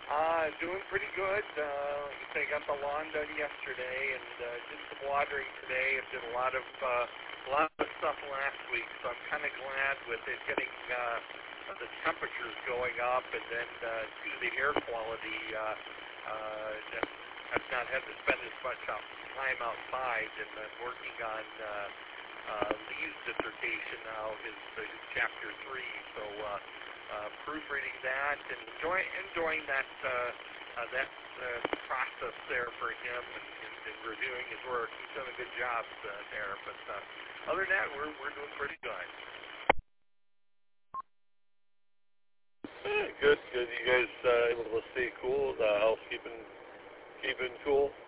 Doing pretty good. Like I say, got the lawn done yesterday and did some watering today and did a lot of stuff last week. So I'm kind of glad with it getting the temperatures going up and then due to the air quality, I've not had to spend as much time outside. And I'm working on Lee's dissertation now, his chapter 3. So proofreading that and enjoying that process there for him and reviewing his work. He's done a good job there. But other than that, we're doing pretty good. Good. You guys able to stay cool? The house keeping cool?